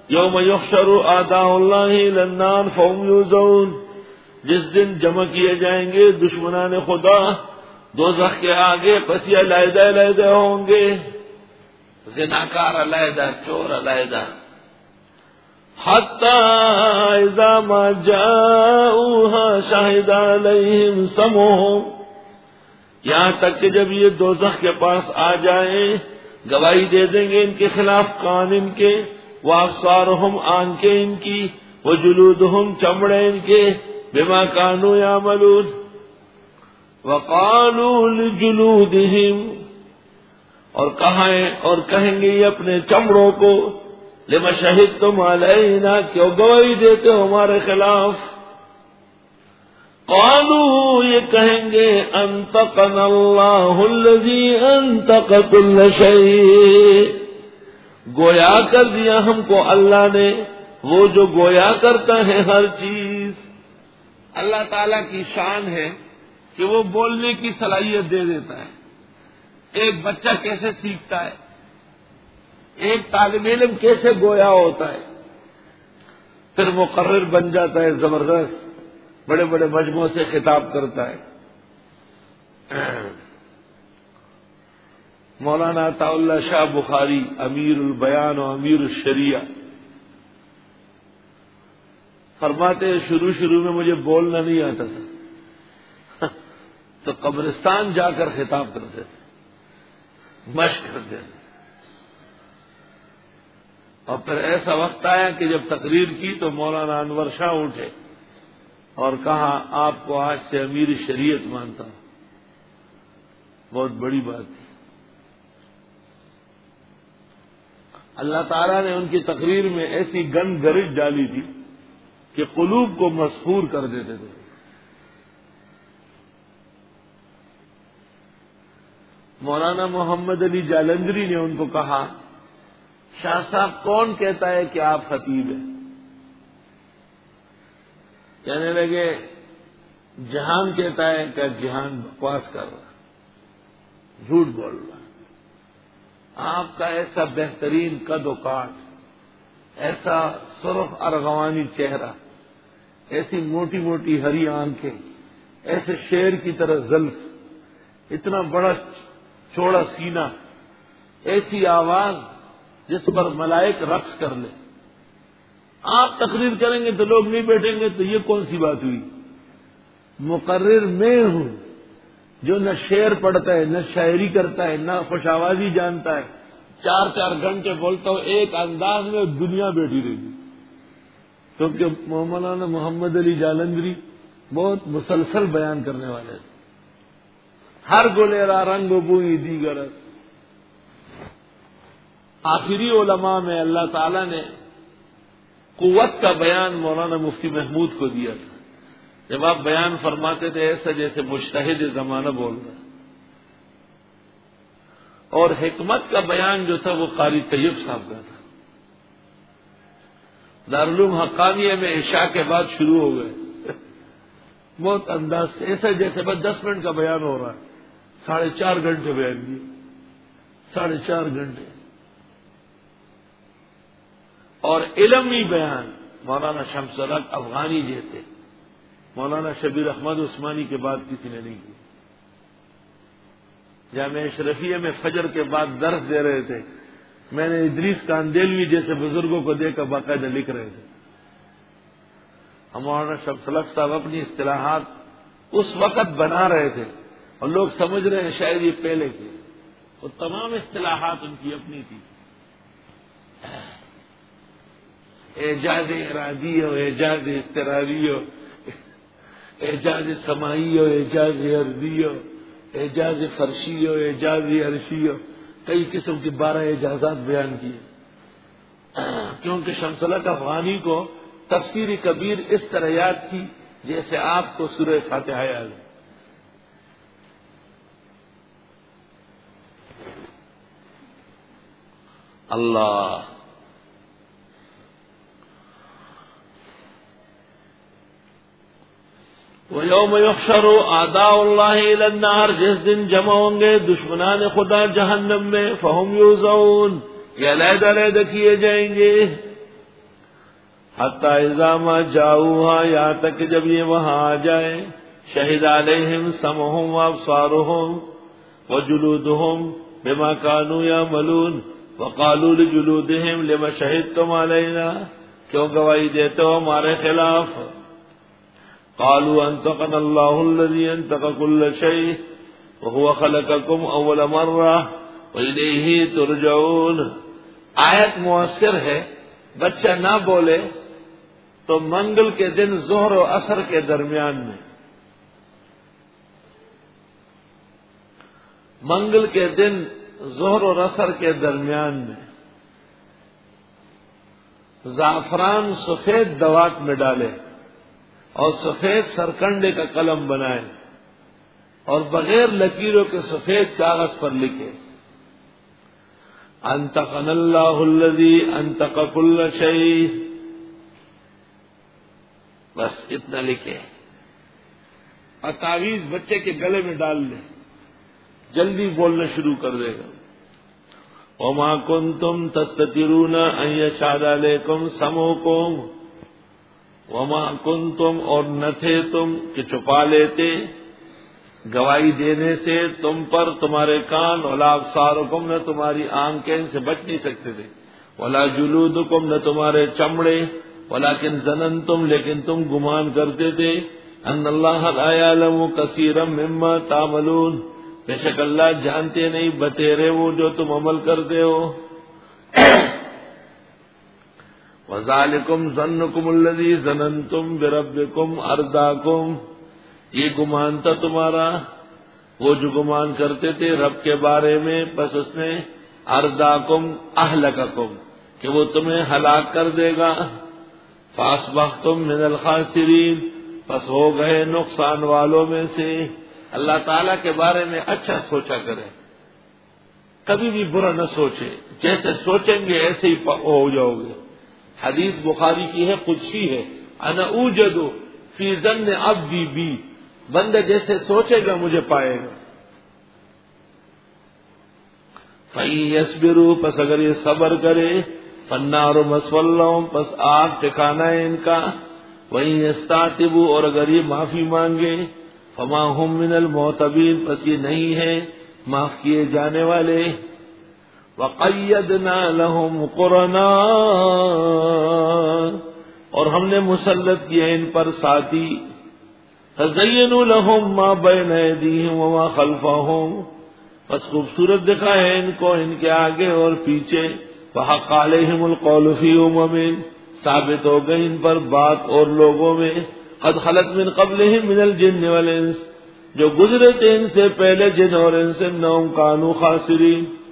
یوم یحشر اعداء اللہ الی النار فهم یوزعون، جس دن جمع کیے جائیں گے دشمنان خدا دوزخ کے آگے، پس یہ علیحدہ علیحدہ ہوں گے، زناکار علیحدہ، چور علیحدہ، حتی اذا ما جاؤوها شہد علیہم سمعہم، یہاں تک کہ جب یہ دوزخ کے پاس آ جائیں گواہی دے دیں گے ان کے خلاف کان ان کے، وابصارہم آنکھیں ان کی، وجلودہم چمڑے ان کے، بما کانوا یعملون، وقالوا لجلودہم، اور کہیں گے یہ اپنے چمڑوں کو، لما شہدتم علینا، کیوں گواہی دیتے ہو ہمارے خلاف، قالوا یہ کہیں گے انطقنا اللہ الذی انطق کل شیء، گویا کر دیا ہم کو اللہ نے وہ جو گویا کرتا ہے ہر چیز۔ اللہ تعالی کی شان ہے کہ وہ بولنے کی صلاحیت دے دیتا ہے۔ ایک بچہ کیسے سیکھتا ہے، ایک طالب علم کیسے گویا ہوتا ہے، پھر مقرر بن جاتا ہے، زبردست بڑے بڑے مجموعوں سے خطاب کرتا ہے۔ مولانا عطا اللہ شاہ بخاری امیر البیان و امیر الشریعہ فرماتے ہیں شروع میں مجھے بولنا نہیں آتا تھا تو قبرستان جا کر خطاب کرتے تھے، مشق کرتے تھے، اور پھر ایسا وقت آیا کہ جب تقریر کی تو مولانا انور شاہ اٹھے اور کہا آپ کو آج سے امیر شریعت مانتا ہوں۔ بہت بڑی بات تھی۔ اللہ تعالیٰ نے ان کی تقریر میں ایسی گن گرج ڈالی تھی کہ قلوب کو مسحور کر دیتے تھے۔ مولانا محمد علی جالندری نے ان کو کہا شاہ صاحب کون کہتا ہے کہ آپ خطیب ہیں؟ کہنے لگے جہان کہتا ہے کہ جہان بکواس کر رہا، جھوٹ بول رہا، آپ کا ایسا بہترین قد و کاٹ، ایسا سرخ ارغوانی چہرہ، ایسی موٹی موٹی ہری آنکھیں، ایسے شیر کی طرح زلف، اتنا بڑا چوڑا سینہ، ایسی آواز جس پر ملائک رقص کر لیں، آپ تقریر کریں گے تو لوگ نہیں بیٹھیں گے، تو یہ کون سی بات ہوئی؟ مقرر میں ہوں جو نہ شعر پڑھتا ہے، نہ شاعری کرتا ہے، نہ خوش آوازی جانتا ہے، 4 گھنٹے بولتا ہوں ایک انداز میں، دنیا بیٹھی رہے گی، کیونکہ مولانا محمد علی جالندری بہت مسلسل بیان کرنے والے تھے۔ ہر گلیرا رنگ و بوئی دیگر، آخری علماء میں اللہ تعالی نے قوت کا بیان مولانا مفتی محمود کو دیا تھا۔ جب آپ بیان فرماتے تھے ایسا جیسے مجتہد زمانہ بول رہا، اور حکمت کا بیان جو تھا وہ قاری طیب صاحب کا تھا۔ دارالعلوم حقانیہ میں عشاء کے بعد شروع ہو گئے، بہت انداز سے، ایسا جیسے بس 10 منٹ کا بیان ہو رہا ہے، 4.5 گھنٹے بیان کیے، 4.5 گھنٹے، اور علمی بیان مولانا شمس الحق افغانی جیسے، مولانا شبیر احمد عثمانی کے بعد کسی نے نہیں کی۔ جامعہ اشرفیہ میں فجر کے بعد درس دے رہے تھے، میں نے ادریس کاندیلوی جیسے بزرگوں کو دیکھ کر باقاعدہ لکھ رہے تھے۔ ہم مولانا شمس الحق صاحب اپنی اصطلاحات اس وقت بنا رہے تھے اور لوگ سمجھ رہے ہیں شاید یہ پہلے کی، وہ تمام اصطلاحات ان کی اپنی تھی۔ اعجاز ارادی ہو، اعجاز اضطراری ہو، اعجاز سماعی ہو، اعجاز ارضی ہو، اعجاز فرشی ہو، اعجاز عرشی ہو، کئی قسم کی 12 اعجازات بیان کیے، کیونکہ شمس الحق افغانی کو تفسیر کبیر اس طرح یاد تھی جیسے آپ کو سورہ فاتحہ یاد ہے۔ اللہ وَيَوْمَ يُحْشَرُ أَعْدَاءُ اللَّهِ إِلَى النَّارِ، جس دن جمع ہوں گے دشمنان خدا جہنم میں، فَهُمْ يُوزَعُونَ، یہ علیحدہ علیحدہ کیے جائیں گے۔ حتی اذا ما جاؤوها، یہاں تک کہ جب یہ وہاں آ جائیں، شہد علیہم سمعہم وابصارہم وجلودہم بما كانوا یعملون وقالوا لجلودہم لما شہدتم علینا، کیوں گواہی دیتے ہو ہمارے خلاف؟ قالوا انطقنا اللہ الذی انطق كل شیء وهو خلقکم اول مرہ وإلیہ ترجعون۔ آیت مؤثر ہے، بچہ نہ بولے تو منگل کے دن ظہر و عصر کے درمیان میں، منگل کے دن ظہر و عصر کے درمیان میں زعفران سفید دوات میں ڈالے اور سفید سرکنڈے کا قلم بنائے اور بغیر لکیروں کے سفید کاغذ پر لکھے انطقنا اللہ الذی انطق کل شیء، بس اتنا لکھے اور تعویذ بچے کے گلے میں ڈال لے، جلدی بولنا شروع کر دے گا۔ وما کنتم تستترون ان یشهد علیکم سمعکم، وما کنتم اور نہ تھے تم کہ چھپا لیتے گواہی دینے سے تم پر تمہارے کان، ولا ابصارکم نہ تمہاری آنکھیں ان سے بچ نہیں سکتے تھے، ولا جلودکم نہ تمہارے چمڑے، ولکن ظننتم لیکن تم گمان کرتے تھے، ان اللہ لا یعلم کثیرا مما تعملون، بے شک اللہ جانتے نہیں بتیرے وہ جو تم عمل کرتے ہو۔ وذالکم ظنکم الذی ظننتم بربکم ارداکم، یہ گمان تھا تمہارا وہ جو گمان کرتے تھے رب کے بارے میں، پس اس نے ارداکم اہلککم کہ وہ تمہیں ہلاک کر دے گا، فاصبحتم من الخاسرین پس ہو گئے نقصان والوں میں سے۔ اللہ تعالیٰ کے بارے میں اچھا سوچا کرے، کبھی بھی برا نہ سوچے، جیسے سوچیں گے ایسے ہی ہو جاؤ گے۔ حدیث بخاری کی ہے، قدسی ہے، انا اوجد فی ظن عبدی بی، بندہ جیسے سوچے گا مجھے پائے گا۔ فَإِن يَصْبِرُوا پس اگر یہ صبر کرے، فَالنَّارُ مَثْوًى لَهُمْ پس آگ ٹھکانہ ہے ان کا، وَإِن يَسْتَعْتِبُوا اور اگر یہ معافی مانگے، فَمَا هُم مِّنَ الْمُعْتَبِينَ پس یہ نہیں ہے معاف کیے جانے والے۔ وَقَيَّدْنَا لَهُمْ قُرَنَاءَ اور ہم نے مسلط کیا ان پر ساتھی، فَزَيَّنُوا لَهُم مَّا بَيْنَ أَيْدِيهِمْ وَمَا خَلْفَهُمْ بس خوبصورت دکھائے ان کو ان کے آگے اور پیچھے، وَحَقَّ عَلَيْهِمُ الْقَوْلُ فِي أُمَمٍ ثابت ہو گئی ان پر بات اور لوگوں میں، قد خلت من قبلهم من الجن والانس جو گزرے تھے ان سے پہلے جن اور انس، انہم کانوا خاسرین